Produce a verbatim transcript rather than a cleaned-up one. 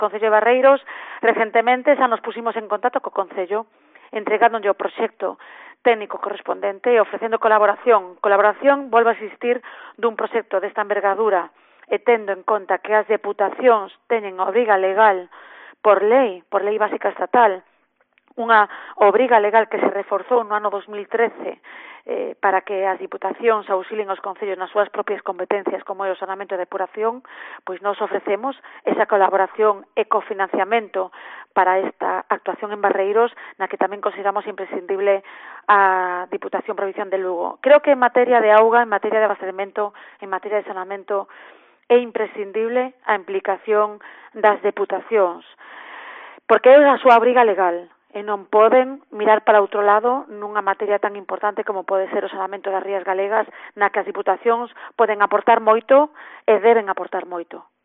Concello de Barreiros recentemente xa nos pusimos en contacto co Concello, entregándolle o proxecto técnico correspondente e ofrecendo colaboración. Colaboración volve a existir dun proxecto desta envergadura e tendo en conta que as deputacións teñen obriga legal por lei, por lei básica estatal, unha obriga legal que se reforzou no ano dos mil trece eh, para que as diputacións auxilien aos concellos nas súas propias competencias como é o saneamento e depuración, pois nos ofrecemos esa colaboración e cofinanciamento para esta actuación en Barreiros, na que tamén consideramos imprescindible a Diputación Provincial de Lugo. Creo que en materia de auga, en materia de abastecemento, en materia de saneamento, é imprescindible a implicación das deputacións, porque é a súa obriga legal, e non poden mirar para outro lado nunha materia tan importante como pode ser o saneamento das rías galegas, na que as diputacións poden aportar moito e deben aportar moito.